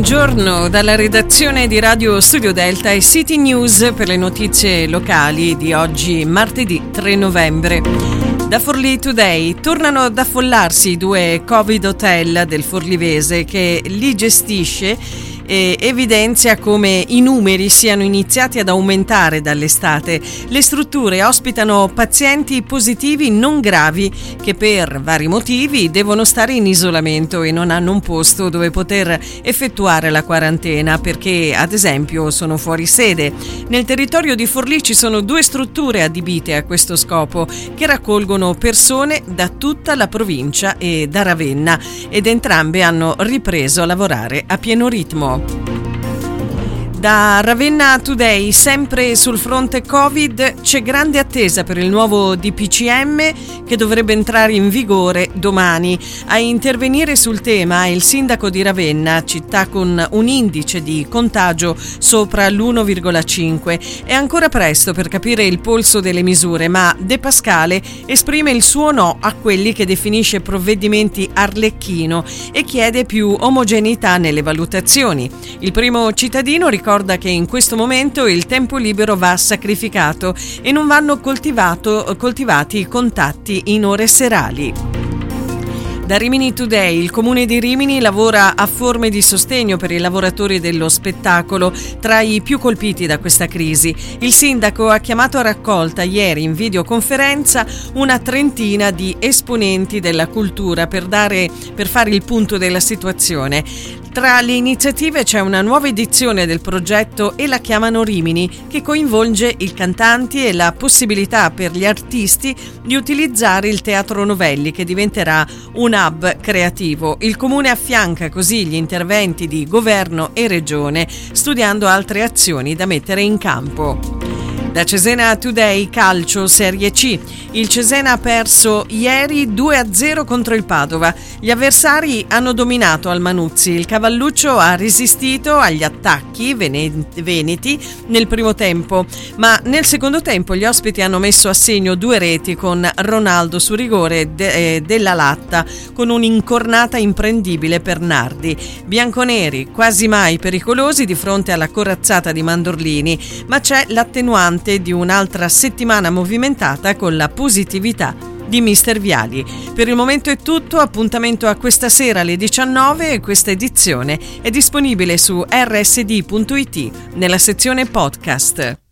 buongiorno dalla redazione di Radio Studio Delta e City News per le notizie locali di oggi, martedì 3 novembre. Da Forlì Today tornano ad affollarsi i 2 Covid Hotel del Forlivese che li gestisce e evidenzia come i numeri siano iniziati ad aumentare dall'estate. Le strutture ospitano pazienti positivi non gravi che per vari motivi devono stare in isolamento e non hanno un posto dove poter effettuare la quarantena perché, ad esempio, sono fuori sede. Nel territorio di Forlì ci sono 2 strutture adibite a questo scopo che raccolgono persone da tutta la provincia e da Ravenna ed entrambe hanno ripreso a lavorare a pieno ritmo. Da Ravenna Today, sempre sul fronte Covid, c'è grande attesa per il nuovo DPCM che dovrebbe entrare in vigore domani. A intervenire sul tema è il sindaco di Ravenna, città con un indice di contagio sopra l'1,5. È ancora presto per capire il polso delle misure, ma De Pascale esprime il suo no a quelli che definisce provvedimenti arlecchino e chiede più omogeneità nelle valutazioni. Il primo cittadino ricorda che in questo momento il tempo libero va sacrificato e non vanno coltivati i contatti in ore serali. Da Rimini Today, il Comune di Rimini lavora a forme di sostegno per i lavoratori dello spettacolo, tra i più colpiti da questa crisi. Il sindaco ha chiamato a raccolta ieri in videoconferenza una trentina di esponenti della cultura per fare il punto della situazione. Tra le iniziative c'è una nuova edizione del progetto E la chiamano Rimini, che coinvolge i cantanti e la possibilità per gli artisti di utilizzare il Teatro Novelli, che diventerà un hub creativo. Il Comune affianca così gli interventi di governo e regione, studiando altre azioni da mettere in campo. Da Cesena Today, calcio Serie C. Il Cesena ha perso ieri 2-0 contro il Padova. Gli avversari hanno dominato al Manuzzi. Il Cavalluccio ha resistito agli attacchi veneti nel primo tempo, ma nel secondo tempo gli ospiti hanno messo a segno 2 reti con Ronaldo su rigore della Latta, con un'incornata imprendibile per Nardi. Bianconeri quasi mai pericolosi di fronte alla corazzata di Mandorlini, ma c'è l'attenuante di un'altra settimana movimentata con la positività di Mister Viali. Per il momento è tutto, appuntamento a questa sera alle 19 e questa edizione è disponibile su rsd.it nella sezione podcast.